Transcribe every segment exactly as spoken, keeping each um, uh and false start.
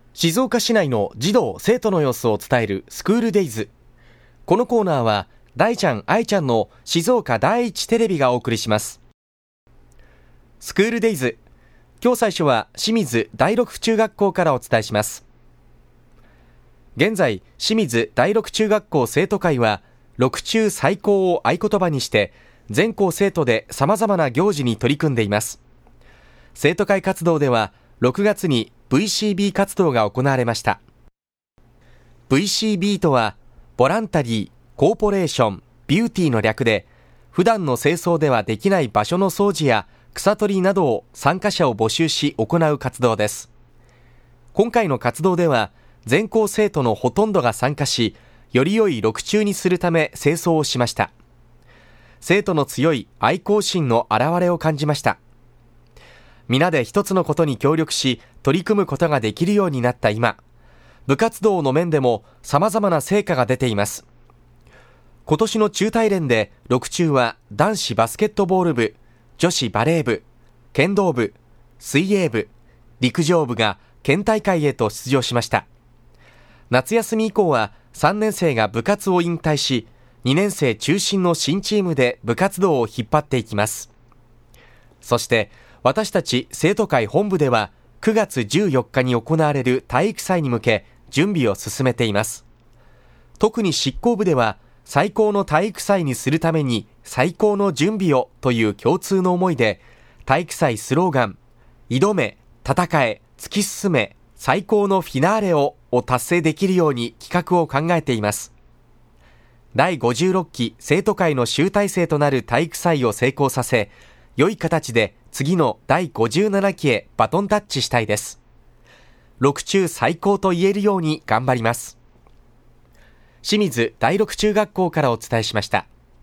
静岡市内の児童生徒の様子を伝えるスクールデイズ。このコーナーは大ちゃん愛ちゃんの静岡第一テレビがお送りします。スクールデイズ、今日最初は清水第六中学校からお伝えします。現在、清水第六中学校生徒会は六中最高を合言葉にして全校生徒で様々な行事に取り組んでいます。生徒会活動ではろくがつに ブイシービー 活動が行われました。 ブイシービー とはボランタリー、コーポレーション、ビューティーの略で、普段の清掃ではできない場所の掃除や草取りなどを参加者を募集し行う活動です。今回の活動では全校生徒のほとんどが参加し、より良い六中にするため清掃をしました。生徒の強い愛好心の表れを感じました。皆で一つのことに協力し取り組むことができるようになった今、部活動の面でも様々な成果が出ています。今年の中大連で六中は男子バスケットボール部、女子バレー部、剣道部、水泳部、陸上部が県大会へと出場しました。夏休み以降はさんねん生が部活を引退し、にねん生中心の新チームで部活動を引っ張っていきます。そして私たち生徒会本部ではくがつじゅうよっかに行われる体育祭に向け準備を進めています。特に執行部では最高の体育祭にするために最高の準備をという共通の思いで、体育祭スローガン、挑め、戦え、突き進め、最高のフィナーレをを達成できるように企画を考えています。だいごじゅうろっき生徒会の集大成となる体育祭を成功させ、良い形で次のだいごじゅうななきへバトンタッチしたいです。六中最高と言えるように頑張ります。清水第六中学校からお伝えしました。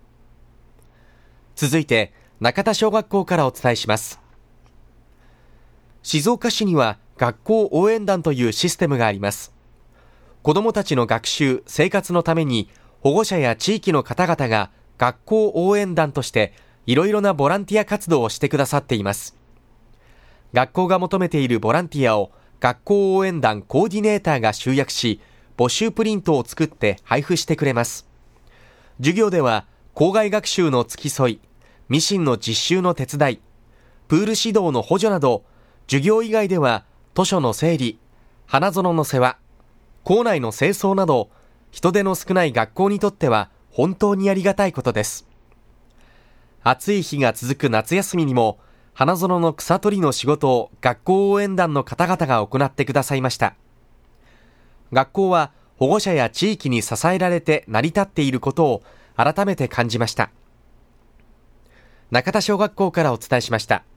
続いて中田小学校からお伝えします。静岡市には学校応援団というシステムがあります。子どもたちの学習・生活のために保護者や地域の方々が学校応援団としていろいろなボランティア活動をしてくださっています。学校が求めているボランティアを学校応援団コーディネーターが集約し、募集プリントを作って配布してくれます。授業では校外学習の付き添い、ミシンの実習の手伝い、プール指導の補助など、授業以外では図書の整理、花園の世話、校内の清掃など、人手の少ない学校にとっては本当にありがたいことです。暑い日が続く夏休みにも、花園の草取りの仕事を学校応援団の方々が行ってくださいました。学校は保護者や地域に支えられて成り立っていることを改めて感じました。中田小学校からお伝えしました。